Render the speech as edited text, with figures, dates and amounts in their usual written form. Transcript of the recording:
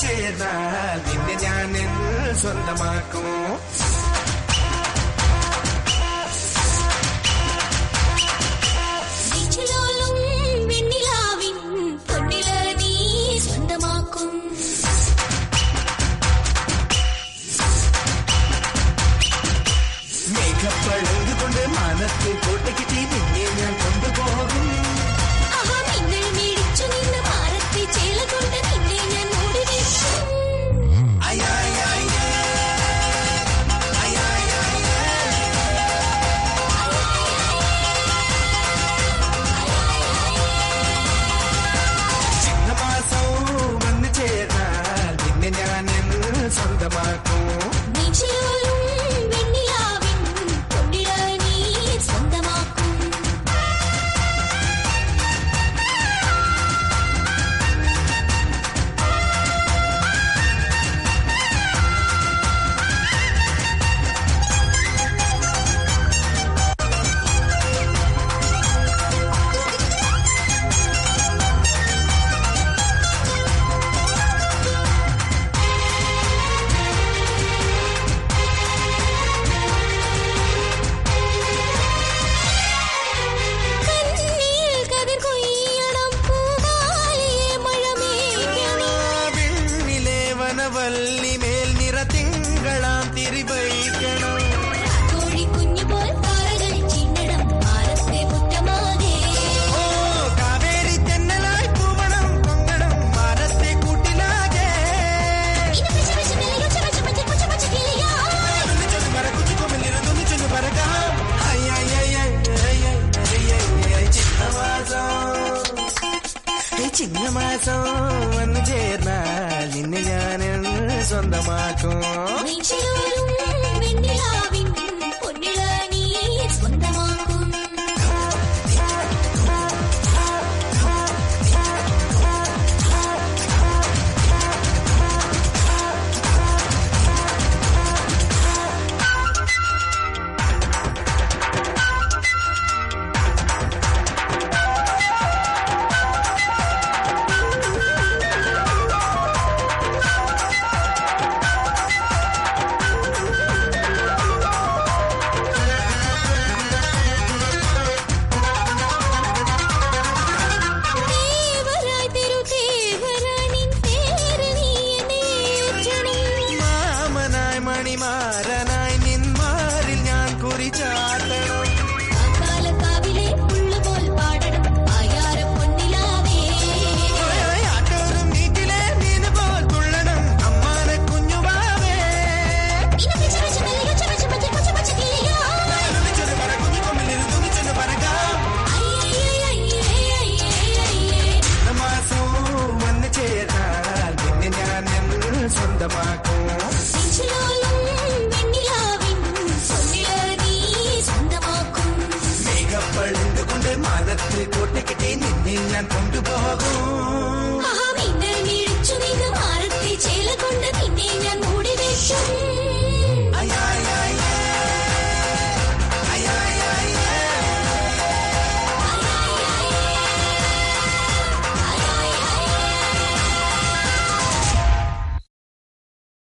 ചേർന്നാൽ നിന്നെ ഞാൻ സ്വന്തമാക്കും. മേഘപ്പഴുകൊണ്ട് മനത്തിൽ കോട്ടയ്ക്കിട്ടി നിന്നെ ഞാൻ കൊണ്ടുപോകും. ചിങ്ങമാസം വന്നു ചേർന്നാൽ നിന്നെ ഞാൻ സ്വന്തമാക്കും. വല്ലിമേൽ നിറത്തിങ്കളാം തിരിവയ്ക്കണം. ഓ കാവേരി തെന്നലായി പൂവണം പൊങ്ങണം മാനത്തെ കൂട്ടിലാകെ. ചിങ്ങമാസം വന്നു ചേർന്നാൽ നിന്നെ ഞാൻ സ്വന്തമാക്കും. മണിമാരനായി നിന്മാരിൽ ഞാൻ കുറിച്ചാട്ടണം. ആട്ടോറും നീറ്റിലെ മീന് പോൽ തുള്ളണം അമ്മാനെ കുഞ്ഞുവാവേ. മാസം വന്നു ചേർന്നാൽ നിന്നെ ഞാൻ സ്വന്തമാക്കും. മേഘപ്പഴുകൊണ്ട് മനത്തിൽ കോട്ടയ്ക്കിട്ടി നിന്നെ ഞാൻ കൊണ്ടുപോകും. ചേല കൊണ്ട് നിന്നെ ഞാൻ മൂടി വെക്കും.